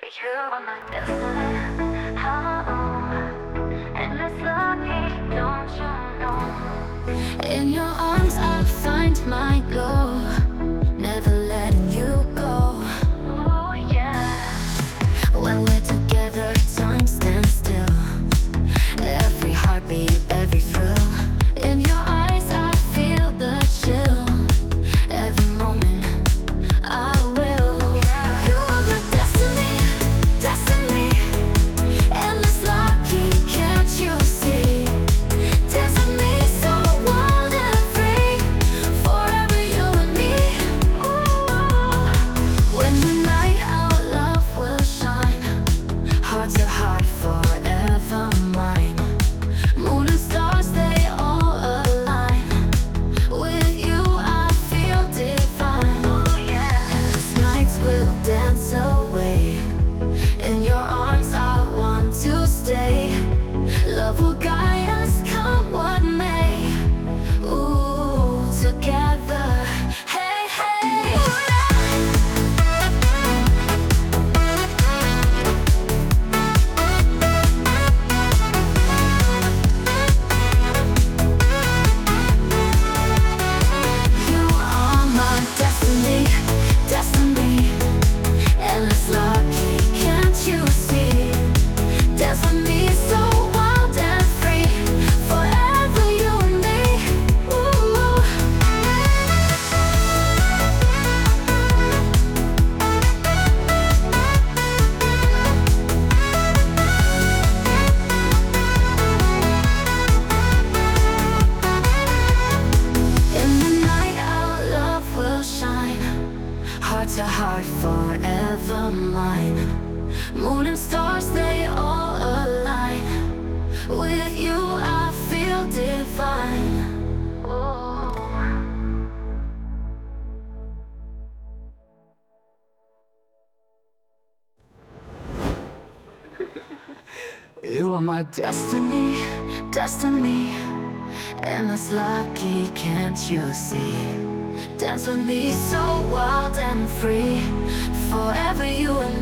You are my destiny. And it's lucky, don't you know? In your arms I'll find my glow, never letting you go. Oh yeah. When we're together, time stands still. Every heartbeat, every thrill. In your eyes I feel the chill. Every moment I will. You are my destiny, destiny. Endless lucky, can't you see? Dancing me so wild and free. Forever you and me. Ooh. When the night our love will shine, heart to heart forever mine. Moon and stars, they all align. With you I feel divine. Oh yeah. Endless nights will dance away. In your arms I want to stay. Love will guide us, come what may. Ooh, together. Hey, hey. You are my destiny, destiny. Endless lucky, can't you see? Dance with me so wild and free. Forever you and me. Ooh. In the night our love will shine. Heart to heart forever mine. Moon and stars, they all align. With you I feel divine. Oh. You are my destiny, destiny. Endless lucky, can't you see? Dance with me so wild and free. Forever you and